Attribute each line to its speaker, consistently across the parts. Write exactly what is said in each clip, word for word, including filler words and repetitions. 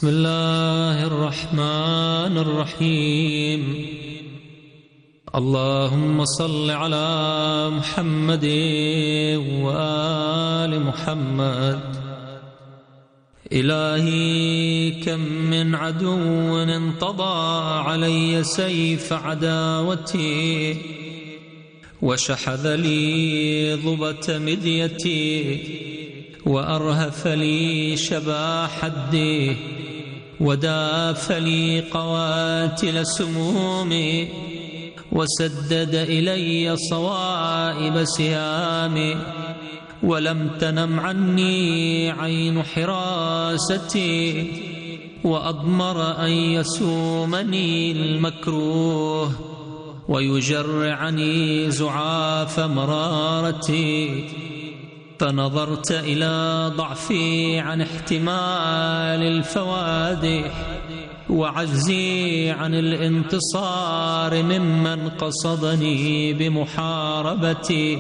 Speaker 1: بسم الله الرحمن الرحيم. اللهم صل على محمد وآل محمد. إلهي كم من عدو انطضى علي سيف عداوتي، وشحذ لي ضبة مديتي، وأرهف لي شبا حدي، وداف لي قواتل سمومي، وسدد إلي صوائب سهامي، ولم تنم عني عين حراستي، وأضمر أن يسومني المكروه، ويجرعني زعاف مرارتي. فنظرت إلى ضعفي عن احتمال الفوادح، وعجزي عن الانتصار ممن قصدني بمحاربتي،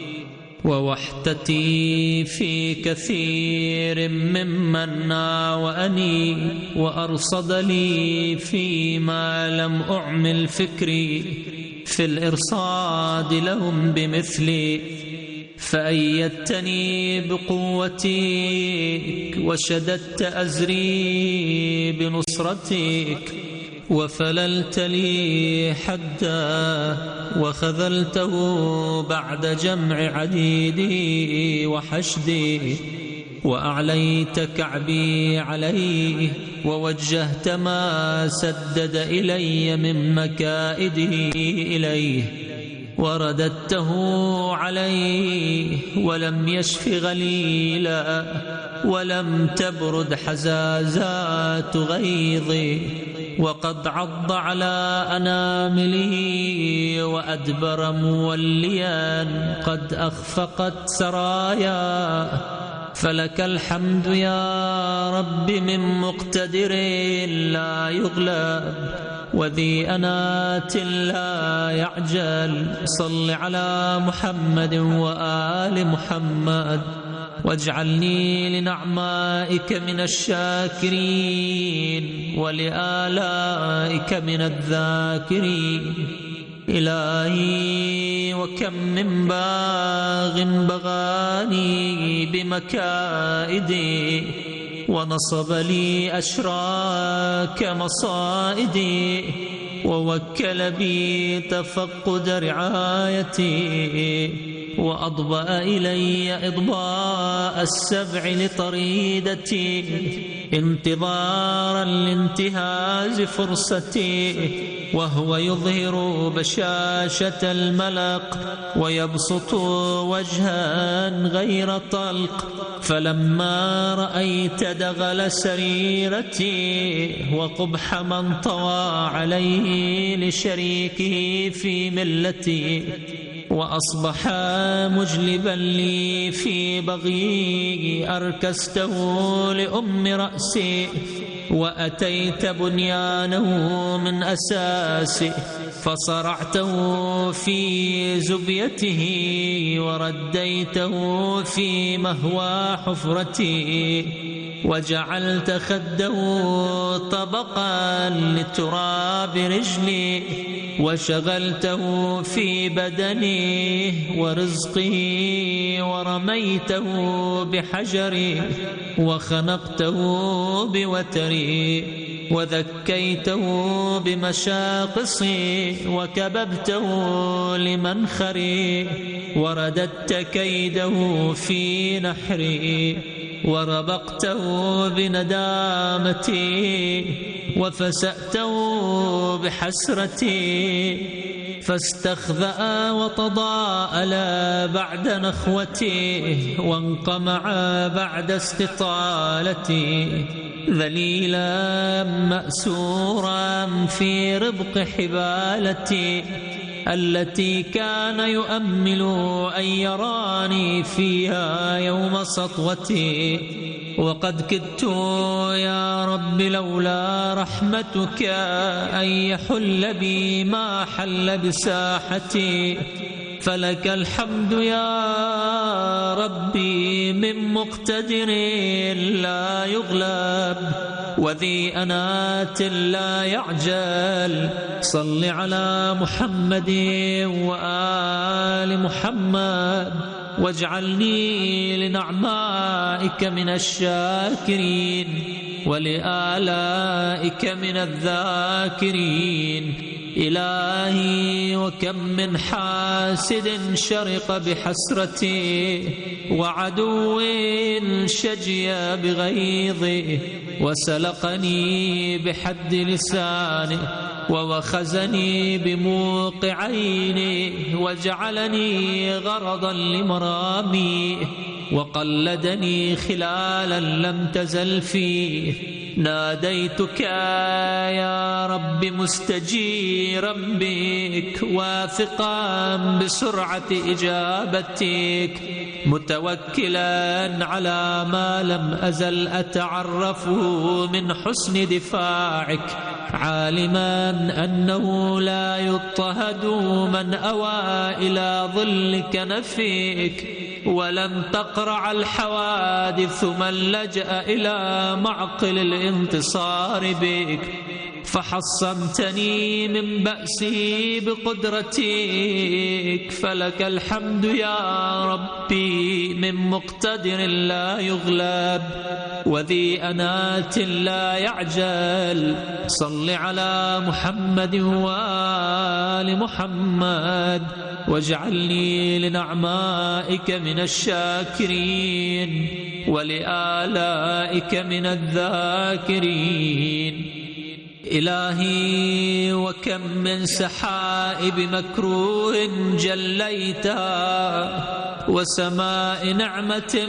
Speaker 1: ووحدتي في كثير ممن ناوأني وأرصد لي فيما لم أعمل فكري في الإرصاد لهم بمثلي. فأيدتني بقوتك، وشددت أزري بنصرتك، وفللت لي حدا، وخذلته بعد جمع عديدي وحشدي، وأعليت كعبي عليه، ووجهت ما سدد إلي من مكائده إليه، ورددته عليه، ولم يشف غليلا، ولم تبرد حزازات غيظي، وقد عض على أناملي، وأدبر موليا قد أخفقت سرايا. فلك الحمد يا رب من مقتدر لا يغلب، وذي أنات لا يعجل. صل على محمد وآل محمد، واجعلني لنعمائك من الشاكرين، ولآلائك من الذاكرين. إلهي وكم من باغ بغاني بمكائدي، ونصب لي أشراك مصائدي، ووكل بي تفقد رعايتي، وأضبأ إلي إضباء السبع لطريدتي، انتظارا لانتهاز فرصتي، وهو يظهر بشاشة الملق، ويبسط وجها غير طلق. فلما رأيت دغل سريرتي، وقبح من طوى عليه لشريكه في ملتي، وأصبح مجلبا لي في بغي، أركسته لأم رأسي، وأتيت بنيانه من أساسه، فصرعته في زبيته، ورديته في مهوى حفرته، وجعلت خده طبقا لتراب رجلي، وشغلته في بدنه ورزقه، ورميته بحجري، وخنقته بوتري، وذكيته بمشاقصي، وكببته لمنخري، ورددت كيده في نحري، وربقته بندامتي، وفسأته بحسرتي. فاستخذأ وتضاءل بعد نخوتي، وانقمع بعد استطالتي، ذليلا مأسورا في ربق حبالتي، التي كان يؤمل أن يراني فيها يوم سطوتي. وقد كدت يا رب لولا رحمتك أن يحل بي ما حل بساحتي، فلك الحمد يا ربي من مقتدر لا يغلب. وذي أنات لا يعجل صل على محمد وآل محمد واجعلني لنعمائك من الشاكرين ولآلائك من الذاكرين. إلهي وكم من حاسد شرق بحسرته وعدو شجي بغيظه وسلقني بحد لسانه ووخزني بموق عينه وجعلني غرضا لمراميه وقلدني خلالا لم تزل فيه. ناديتك يا رب مستجيرا بك واثقا بسرعة إجابتك متوكلا على ما لم أزل أتعرفه من حسن دفاعك عالما أنه لا يضطهد من أوى إلى ظل كنفك ولم تقرع الحوادث من لجأ إلى معقل الانتصار بك فحصنتني من بأسي بقدرتك. فلك الحمد يا ربي من مقتدر لا يغلب وذي أنات لا يعجل صل على محمد وآل محمد واجعلني لنعمائك من الشاكرين ولآلائك من الذاكرين. إلهي وكم من سحائب مكروه جليتها وسماء نعمة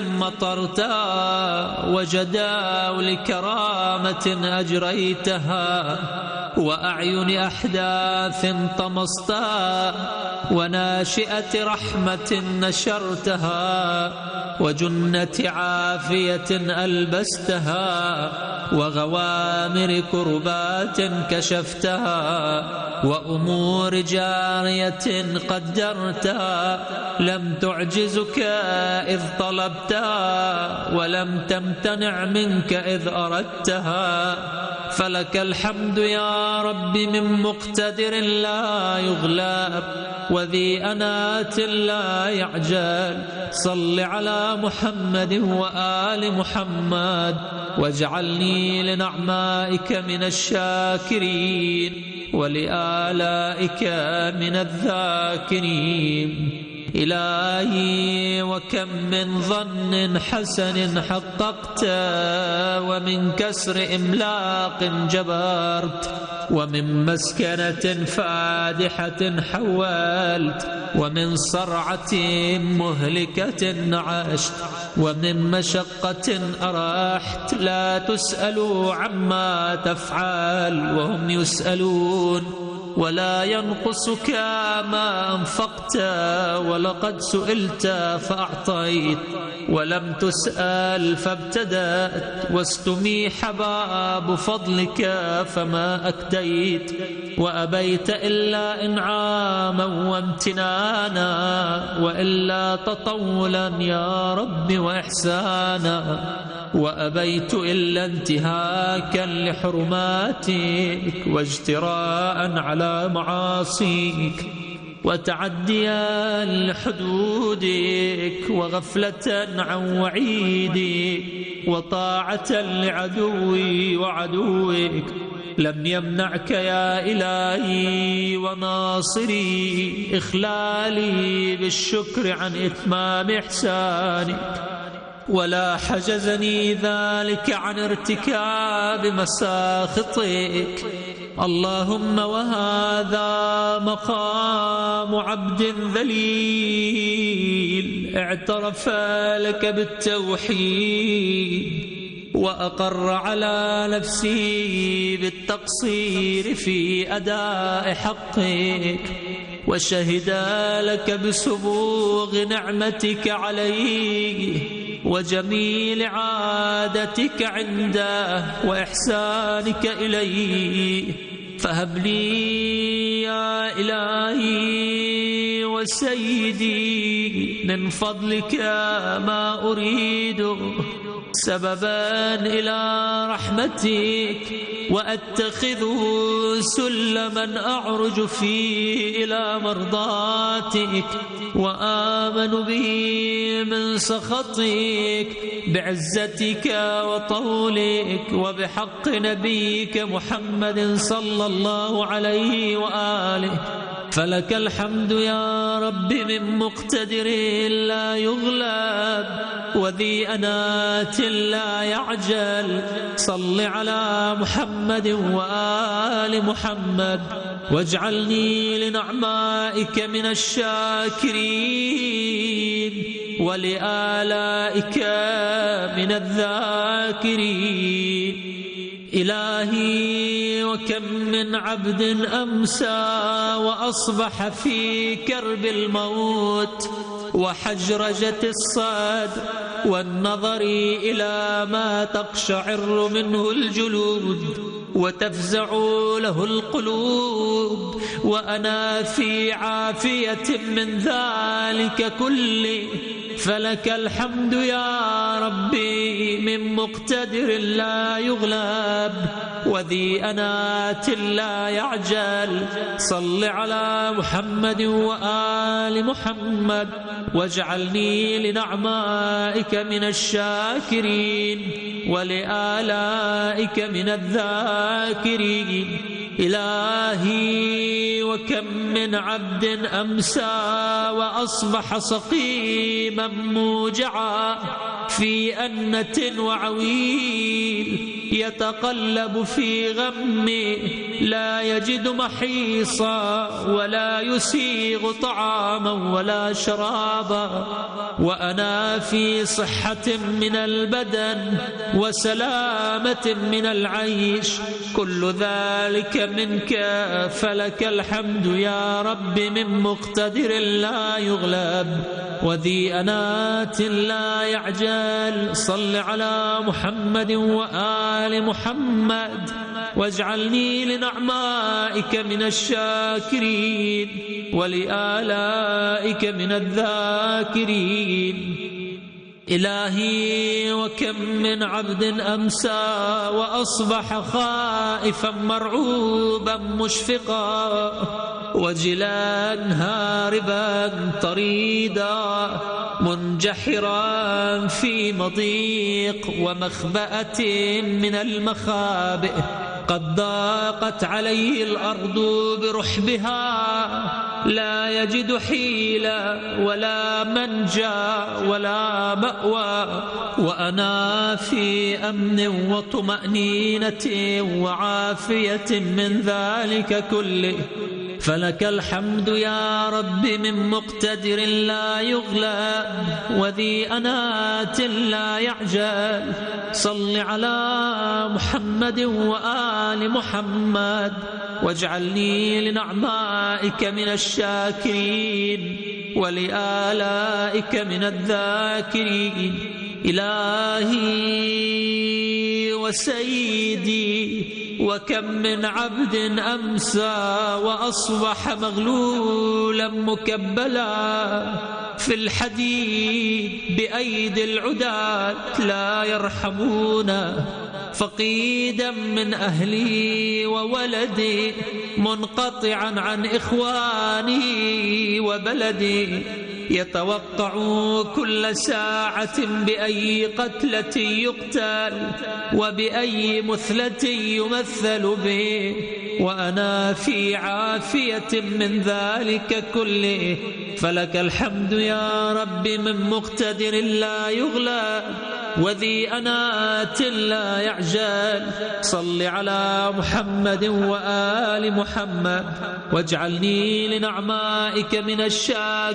Speaker 1: مطرتها وجداول كرامة أجريتها وأعين أحداث طمستها وناشئة رحمة نشرتها وجنة عافية ألبستها وغوامر كربات كشفتها وأمور جارية قدرتها لم تعجزك إذ طلبتها ولم تمتنع منك إذ أردتها. فلك الحمد يا رب من مقتدر لا يغلب وذي أنات لا يعجل صل على محمد وآل محمد واجعلني لنعمائك من الشاكرين ولآلائك من الذاكرين. إلهي وكم من ظن حسن حققت ومن كسر إملاق جبرت ومن مسكنة فادحة حولت ومن صرعة مهلكة عشت ومن مشقة أراحت. لا تسأل عما تفعل وهم يسألون ولا ينقصك ما أنفقت ولقد سئلت فأعطيت ولم تسأل فابتدأت واستميح باب فضلك فما أكديت وأبيت إلا إنعاما وامتنانا وإلا تطولا يا رب وإحسانا وأبيت إلا انتهاكا لحرماتك واجتراء على معاصيك وتعديا لحدودك وغفلة عن وعيدك وطاعة لعدوي وعدوك. لم يمنعك يا إلهي وناصري إخلالي بالشكر عن إتمام إحسانك ولا حجزني ذلك عن ارتكاب مساخطك. اللهم وهذا مقام عبد ذليل اعترف لك بالتوحيد وأقر على نفسي بالتقصير في أداء حقك وشهد لك بسبوغ نعمتك عليه وجميل عادتك عنده وإحسانك إليه. فهب لي يا إلهي وسيدي من فضلك ما أريد سببا إلى رحمتك، وأتخذه سلما أعرج فيه إلى مرضاتك، وآمن به من سخطك بعزتك وطولك، وبحق نبيك محمد صلى الله عليه وآله. فلك الحمد يا رب من مقتدر لا يغلب، وذي أنات لا يعجل. صل على محمد وآل محمد، واجعلني لنعمائك من الشاكرين، ولآلائك من الذاكرين. إلهي وكم من عبد أمسى وأصبح في كرب الموت وحجرجة الصدر والنظر إلى ما تقشعر منه الجلود وتفزع له القلوب، وأنا في عافية من ذلك كله. فلك الحمد يا ربي من مقتدر لا يغلب، وذي أنات لا يعجل. صل على محمد وآل محمد، واجعلني لنعمائك من الشاكرين، ولآلائك من الذاكرين. إلهي وكم من عبد أمسى وأصبح سقيما موجعا في أنة وعويل، يتقلب في غمه لا يجد محيصا ولا يسيغ طعاما ولا شرابا، وأنا في صحة من البدن وسلامة من العيش، كل ذلك منك. فلك الحمد يا رب من مقتدر لا يغلب، وذي أنات لا يعجل. صل على محمد وآل محمد، واجعلني لنعمائك من الشاكرين، ولآلائك من الذاكرين. إلهي وكم من عبد أمسى وأصبح خائفا مرعوبا مشفقا وجلا هاربا طريدا منجحرا في مضيق ومخبأة من المخابئ، قد ضاقت عليه الأرض برحبها، لا يجد حيلة ولا منجا ولا مأوى، وأنا في أمن وطمأنينة وعافية من ذلك كله. فلك الحمد يا رب من مقتدر لا يغلب، وذي أنات لا يعجل. صل على محمد وآل محمد، واجعلني لنعمائك من الشاكرين، ولآلائك من الذاكرين. إلهي وسيدي وكم من عبد أمسى وأصبح مغلولا مكبلا في الحديد بأيدي العداة لا يرحمون، فقيدا من أهلي وولدي، منقطعا عن إخواني وبلدي، يتوقع كل ساعة بأي قتلة يقتل وبأي مثلة يمثل به، وأنا في عافية من ذلك كله. فلك الحمد يا رب من مقتدر لا يغلب، وذي أنات لا يعجل. صل على محمد وآل محمد، واجعلني لنعمائك من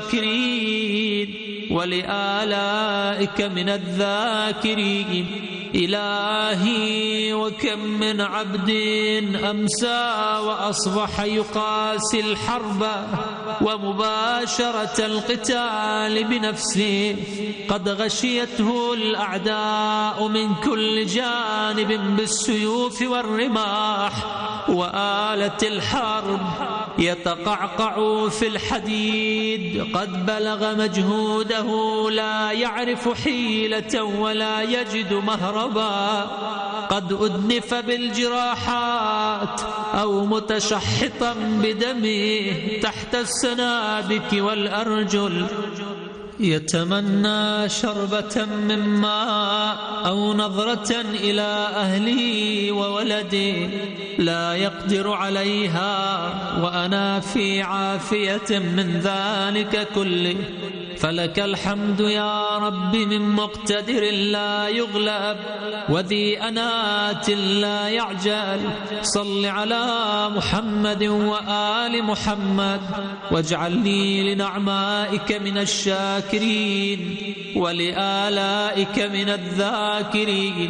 Speaker 1: الشاكرين، ولآلائك من الذاكرين. إلهي وكم من عبد أمسى وأصبح يقاسي الحرب ومباشرة القتال بنفسه، قد غشيته الأعداء من كل جانب بالسيوف والرماح وآلة الحرب، يتقعقع في الحديد، قد بلغ مجهوده لا يعرف حيلة ولا يجد مهربا، قد أدنف بالجراحات أو متشحطا بدمه تحت السنابك والأرجل، يتمنى شربة من ماء أو نظرة إلى أهله وولده لا يقدر عليها، وأنا في عافية من ذلك كله. فلك الحمد يا رب من مقتدر لا يغلب وذي أنات لا يعجل. صل على محمد وآل محمد واجعلني لنعمائك من الشاكرين ولآلائك من الذاكرين.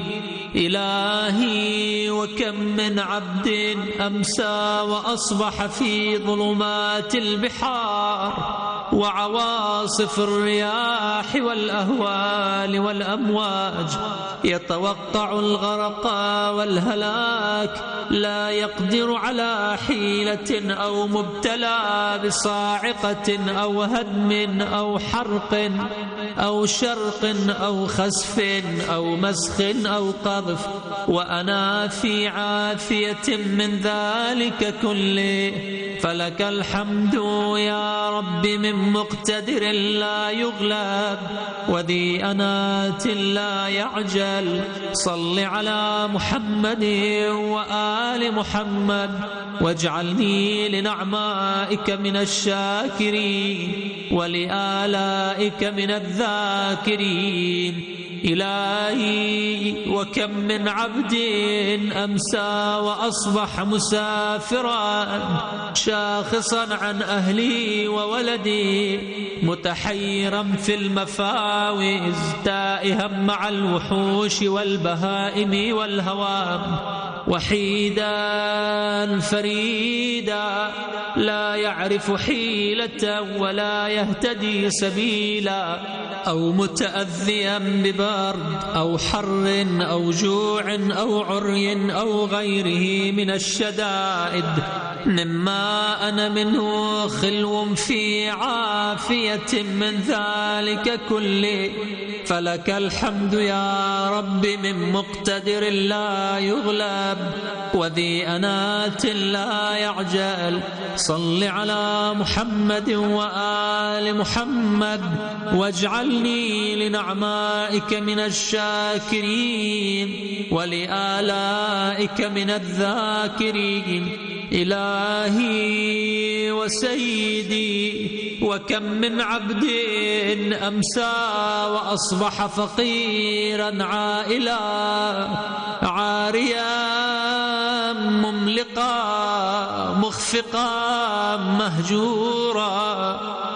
Speaker 1: إلهي وكم من عبد أمسى وأصبح في ظلمات البحار وعواصف الرياح والأهوال والأمواج، يتوقع الغرق والهلاك، لا يقدر على حيلة أو مبتلى بصاعقة أو هدم أو حرق أو شرق أو خسف أو مسخ أو قذف، وأنا في عافية من ذلك كله. فلك الحمد يا رب من مقتدر لا يغلب وذي أنات لا يعجل. صل على محمد وآل محمد واجعلني لنعمائك من الشاكرين ولآلائك من الذاكرين. إلهي وكم من عبد أمسى وأصبح مسافرا شاخصا عن أهلي وولدي، متحيرا في المفاوز، تائها مع الوحوش والبهائم والهوام، وحيدا فريدا لا يعرف حيلة ولا يهتدي سبيلا، أو متأذيا ببرد أو حر أو جوع أو عري أو غيره من الشدائد مما أنا منه خلو في عافية من ذلك كله. فلك الحمد يا رب من مقتدر لا يغلب وذي أنات لا يعجل. صل على محمد وآل محمد واجعلني لنعمائك من الشاكرين ولآلائك من الذاكرين. إلهي وسيدي وكم من عبد أمسى وأصبح فقيرا عائلا عاريا مملقا مخفقا مهجورا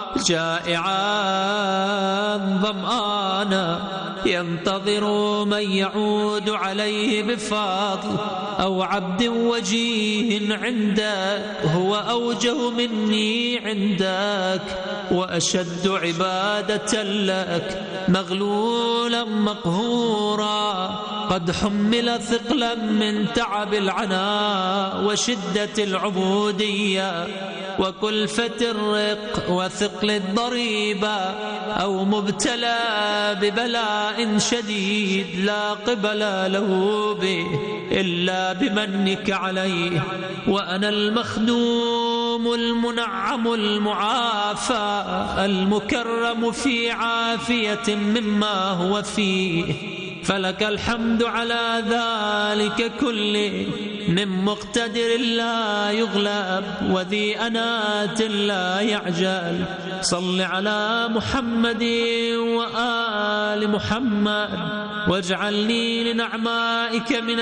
Speaker 1: جائعا ظمآنا ينتظر من يعود عليه بفضل أو عبد وجيه عندك، هو أوجه مني عندك وأشد عبادة لك، مغلولا مقهورا قد حمل ثقلا من تعب العناء وشدة العبودية وكلفة الرق وثقل الضريبة، أو مبتلى ببلاء شديد لا قبل له به إلا بمنك عليه، وأنا المخدوم المنعم المعافى المكرم في عافية مما هو فيه. فلك الحمد على ذلك كله من مقتدر لا يغلب وذي أنات لا يعجل. صل على محمد وآل محمد واجعلني لنعمائك من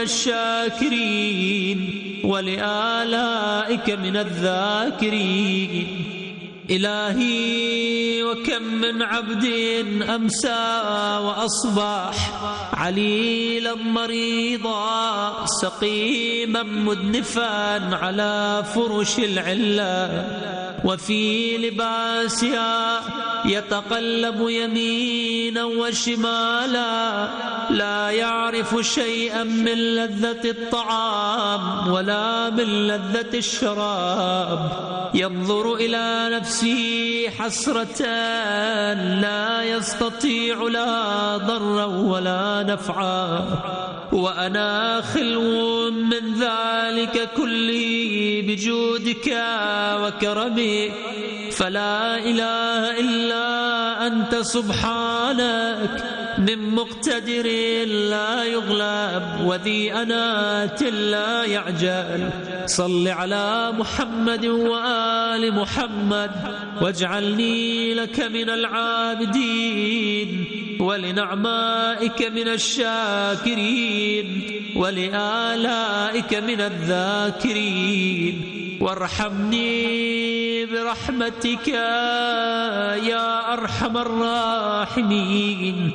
Speaker 1: الشاكرين ولآلائك من الذاكرين. إلهي وكم من عبد أمسى وأصبح عليلا مريضا سقيما مدنفا على فرش العلة وفي لباسها يتقلب يمينا وشمالا لا يعرف شيئا من لذة الطعام ولا من لذة الشراب ينظر إلى نفسه حسرة لا يستطيع لا ضرا ولا نفعا وأنا خلو من ذلك كله بجودك وكرمك فلا إله إلا أنت سبحانك من مقتدر لا يغلب وذي أنات لا يعجل صل على محمد وآل محمد واجعلني لك من العابدين ولنعمائك من الشاكرين ولآلائك من الذاكرين وارحمني برحمتك يا أرحم الراحمين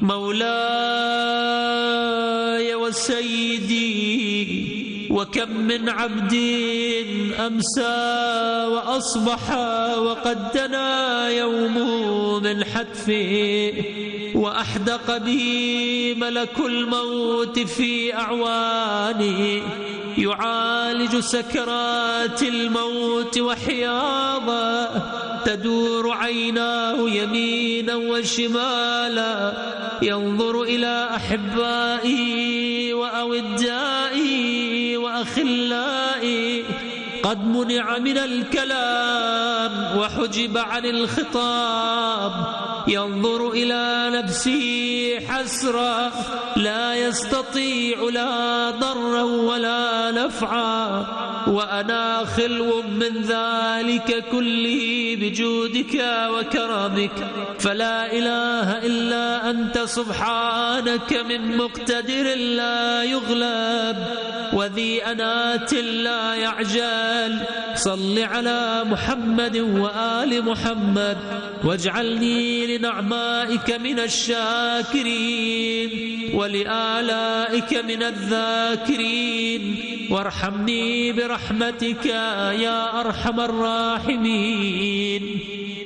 Speaker 1: مولاي وسيدي وكم من عبد أمسى وأصبح وقد دنا يومه من حتفه وأحدق به ملك الموت في أعوانه يعالج سكرات الموت وحياضا تدور عيناه يمينا وشمالا ينظر إلى أحبائه وأودائه وأخلائه قد منع من الكلام وحجب عن الخطاب ينظر إلى نفسه حسرة لا يستطيع لا ضرا ولا نفعا وأنا خلو من ذلك كله بجودك وكرمك فلا إله إلا أنت سبحانك من مقتدر لا يغلب وذي أنات لا يعجل صل على محمد وآل محمد واجعلني لنعمائك من الشاكرين ولآلائك من الذاكرين وارحمني برحمتك يا أرحم الراحمين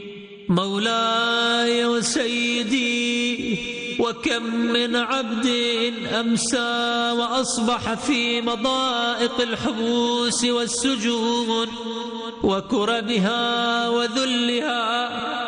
Speaker 1: مولاي وسيدي وكم من عبد أمسى وأصبح في مضائق الحبوس والسجون وكربها وذلها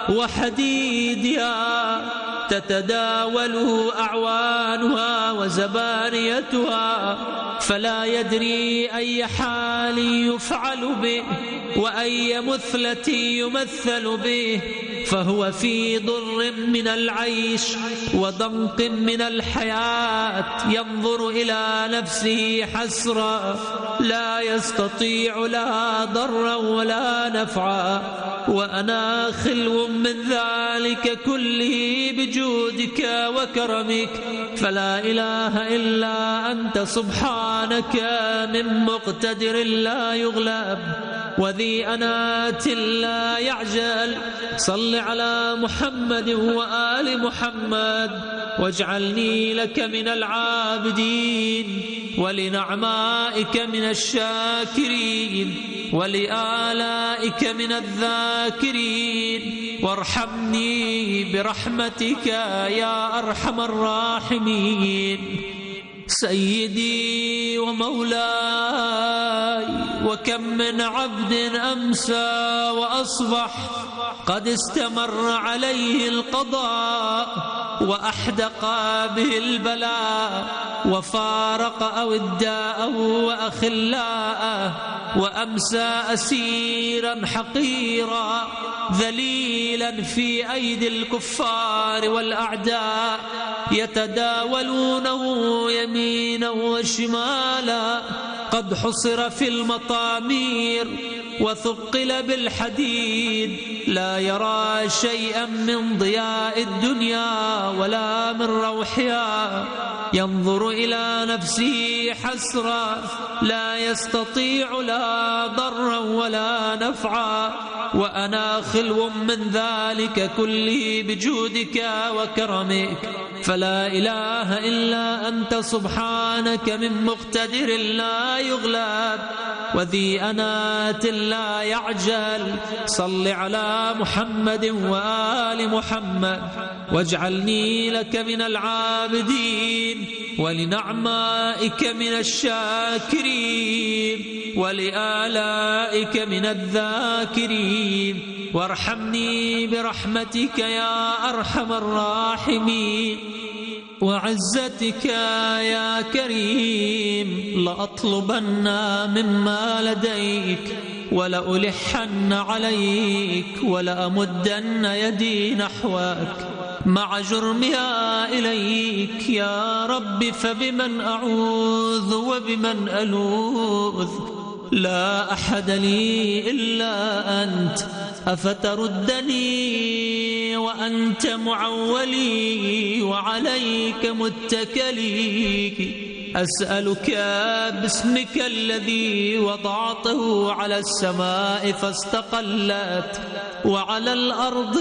Speaker 1: وحديدها تتداوله أعوانها وزبانيتها فلا يدري أي حال يفعل به وأي مثلة يمثل به فهو في ضر من العيش وضنك من الحياة ينظر إلى نفسه حسرة لا يستطيع لا ضرا ولا نفعا وأنا خلو من ذلك كله بجودك وكرمك فلا إله إلا أنت سبحانك من مقتدر لا يغلب وذي أنات لا يعجل صل على محمد وآل محمد واجعلني لك من العابدين ولنعمائك من الشاكرين ولآلائك من الذاكرين وارحمني برحمتك يا أرحم الراحمين سيدي ومولاي وكم من عبد أمسى وأصبح قد استمر عليه القضاء وأحدق به البلاء وفارق أوداءه وأخلاءه وأمسى أسيرا حقيرا ذليلا في أيدي الكفار والأعداء يتداولونه يمينا وشمالا قد حصر في المطامير وثقل بالحديد لا يرى شيئا من ضياء الدنيا ولا من روحها ينظر إلى نفسه حسرا لا يستطيع لا ضرا ولا نفعا، وأنا خلو من ذلك كله بجودك وكرمك، فلا إله إلا أنت سبحانك من مقتدر لا يغلب وذي أنات لا يعجل. صل على محمد وآل محمد واجعلني لك من العابدين ولنعمائك من الشاكرين ولآلائك من الذاكرين، وارحمني برحمتك يا أرحم الراحمين وعزتك يا كريم. لأطلبن مما لديك ولألحن عليك ولأمدن يدي نحوك مع جرمها إليك يا رب، فبمن أعوذ وبمن ألوذ؟ لا أحد لي إلا أنت، أفتردني وأنت معولي وعليك متكلي؟ أسألك باسمك الذي وضعته على السماء فاستقلت وعلى الأرض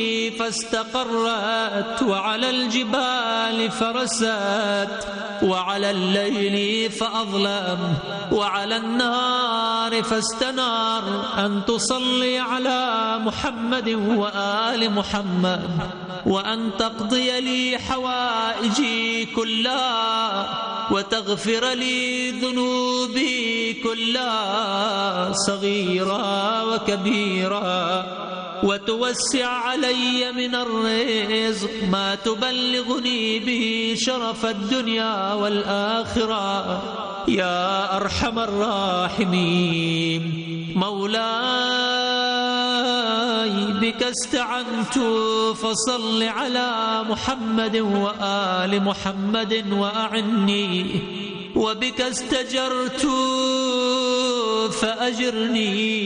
Speaker 1: فاستقرت وعلى الجبال فرست وعلى الليل فأظلم وعلى النهار فاستنار، أن تصلي على محمد وآل محمد وأن تقضي لي حوائجي كلها وتغفر لي ذنوبي كلها صغيرة وكبيرة، وتوسع علي من الرزق ما تبلغني به شرف الدنيا والآخرة يا أرحم الراحمين. مولاي بك استعنت فصل على محمد وآل محمد وأعني، وبك استجرت فأجرني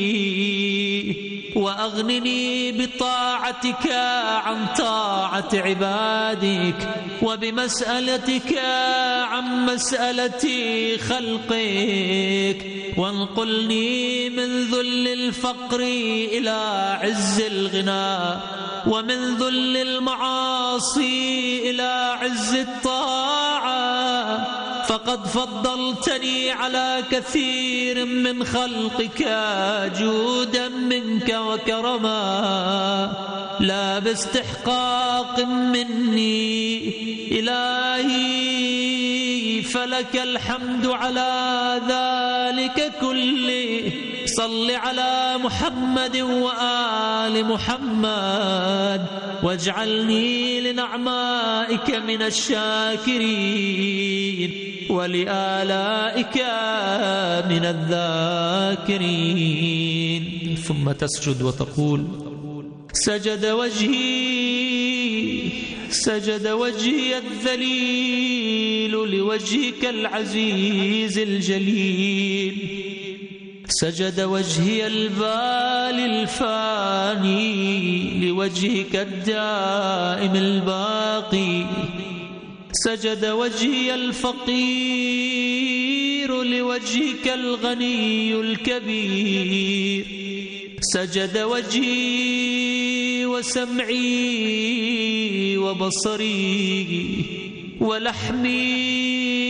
Speaker 1: وأغنني بطاعتك عن طاعة عبادك، وبمسألتك عن مسألة خلقك، وانقلني من ذل الفقر إلى عز الغنى، ومن ذل المعاصي إلى عز الطاعة، فقد فضلتني على كثير من خلقك جودا منك وكرما لا باستحقاق مني إلهي، فلك الحمد على ذلك كله. صل على محمد وآل محمد واجعلني لنعمائك من الشاكرين ولآلائك من الذاكرين. ثم تسجد وتقول: سجد وجهي سجد وجهي الذليل لوجهك العزيز الجليل، سجد وجهي البالي الفاني لوجهك الدائم الباقي، سجد وجهي الفقير لوجهك الغني الكبير، سجد وجهي وسمعي وبصري ولحمي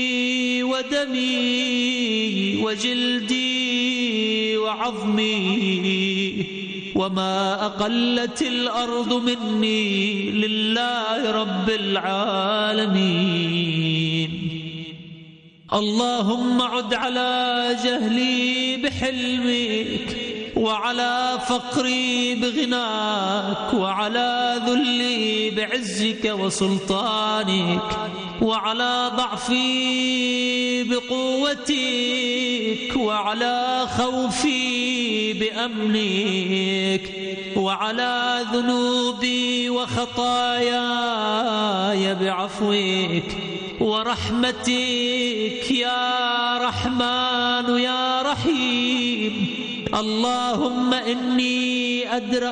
Speaker 1: ودمي وجلدي وعظمي، وما أقلت الأرض مني لله رب العالمين. اللهم عد على جهلي بحلمك، وعلى فقري بغناك، وعلى ذلي بعزك وسلطانك، وعلى ضعفي بقوتك، وعلى خوفي بأمنك، وعلى ذنوبي وخطاياي بعفوك ورحمتك يا رحمن يا رحيم. اللهم إني أدرأ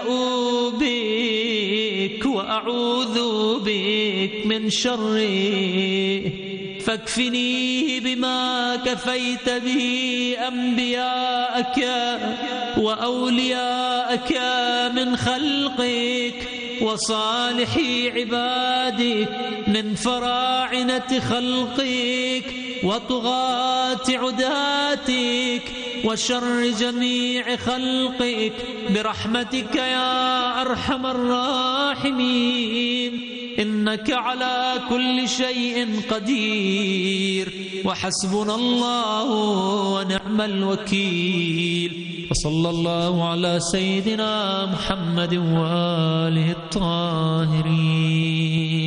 Speaker 1: بك وأعوذ بك من شره، فاكفنيه بما كفيت به أنبياءك وأولياءك من خلقك وصالح عبادك من فراعنة خلقك وطغاة عداتك وشر جميع خلقك برحمتك يا أرحم الراحمين، إنك على كل شيء قدير، وحسبنا الله ونعم الوكيل. وصلى الله على سيدنا محمد وآله الطاهرين.